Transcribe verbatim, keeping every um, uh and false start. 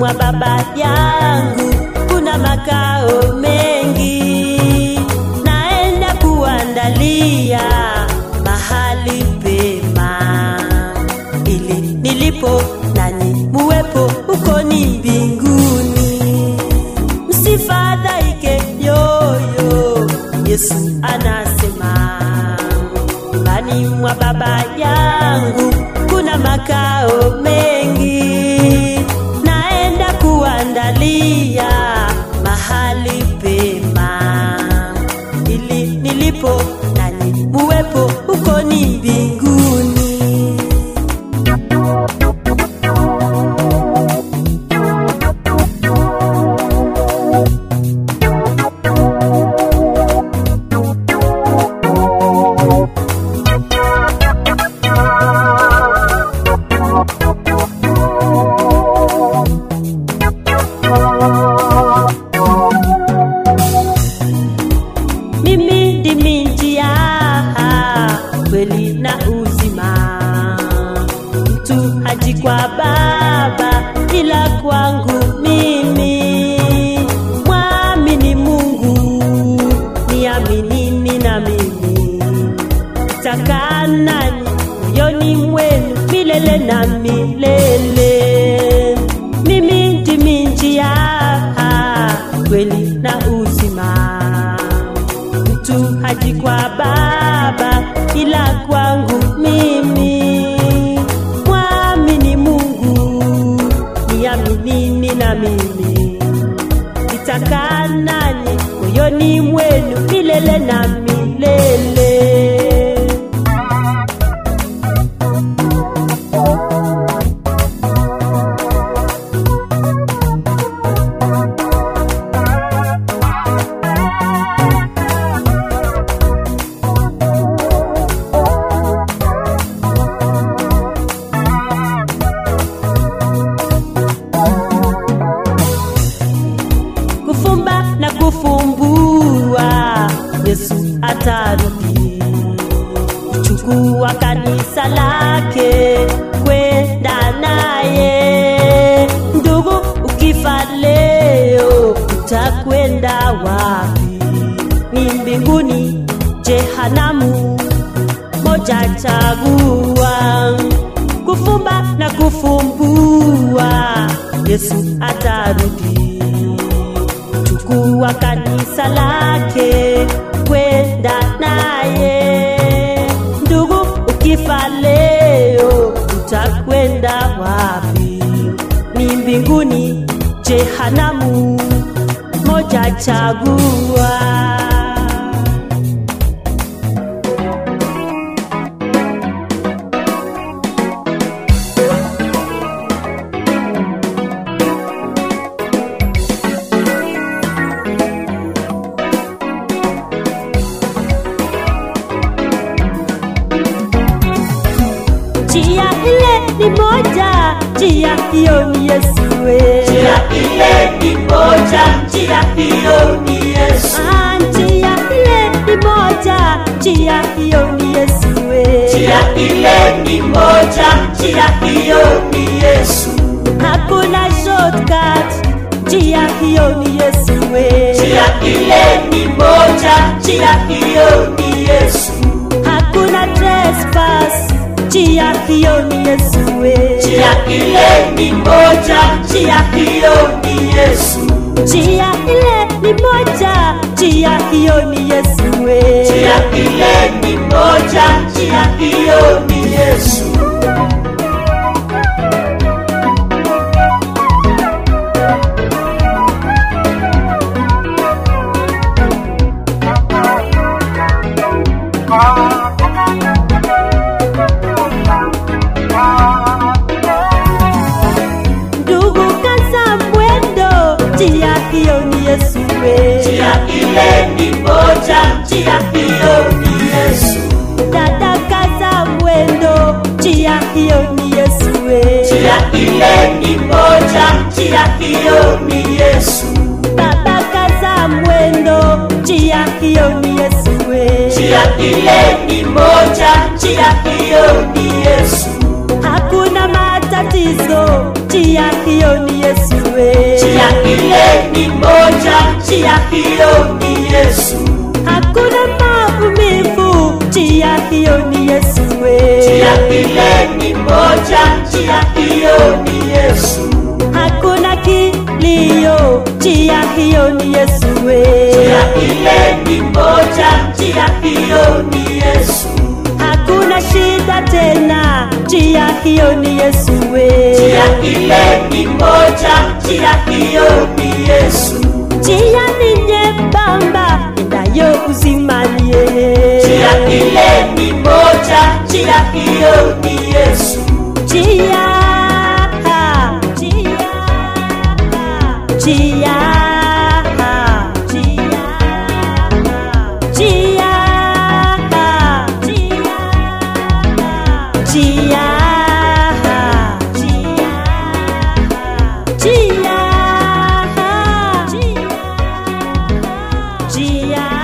mwa baba yangu kuna makao mengi, naenda kuandalia mahali pema, ili nilipo nanyi muwepo huko ni mbinguni. Msifadhaike yoyo, Yesu anasema, nyumbani mwa baba yangu kuna makao mengi, naenda kuandalia mahali pema, ili nilipo nanyi muwepo huko ni mbinguni. Mimi ndimi njia, kweli na uzima, mtu haji kwa Baba ila kwangu mimi. Mwamini Mungu, niaminini na mimi, nitakaa nanyi moyoni mwenu milele na milele. Mimi ndimi njia, kweli na uzima, mtu haji kwa Baba ila kwangu mimi. Mwamini Mungu, niaminini na mimi, nitakaa nanyi moyoni mwenu milele na milele. Kufumba na kufumbua, Yesu atarudi kuchukua kanisa lake kwenda naye. Ndugu, ukifa leo utakwenda wapi? Ni mbinguni, jehanamu, moja chagua. Kufumba na kufumbua, Yesu atarudi kuwa kanisa lake kwenda naye. Ndugu, ukifa leo utakwenda wapi? Ni mbinguni, jehanamu, moja chagua. Njia ile ni moja, njia hiyo ni Yesu we. Njia ile ni moja, njia hiyo ni Yesu. Ah, njia ile ni moja, njia hiyo ni Yesu we. Njia ile ni moja, njia hiyo ni Yesu. Hakuna shortcut, njia hiyo ni Yesu we. Njia ile ni moja, njia hiyo ni Yesu. Hakuna trespass, njia hiyo ni Yesu we. Njia ile ni moja, njia hiyo ni Yesu. Njia ile ni moja, njia hiyo ni Yesu we. Njia ile ni moja, njia hiyo ni Yesu. Ndugu, kaza mwendo, njia hiyo ni Yesu we. Njia ile ni moja, njia hiyo ni Yesu. Dada, kaza mwendo, njia hiyo ni Yesu we. Njia ile ni moja, njia hiyo ni Yesu. Baba, kaza mwendo, njia hiyo ni Yesu we. Njia ile ni moja, njia hiyo ni Yesu. Hakuna matatizo, njia hiyo ni Yesu we. njia hiyo ni Yesu. Hakuna maumivu, njia hiyo ni Yesu we. Njia ile ni moja, njia hiyo ni Yesu. Hakuna kilio, njia hiyo ni Yesu we. Njia ile ni moja, njia hiyo ni Yesu. Hakuna shida tena, njia hiyo ni Yesu we. Njia ile ni moja, njia hiyo ni Yesu. Njia ni nyembamba, endayo uzimani yeye. Njia ile ni moja, njia hiyo ni Yesu. Njia, njia, njia, njia, njia, njia, njia, njia, njia.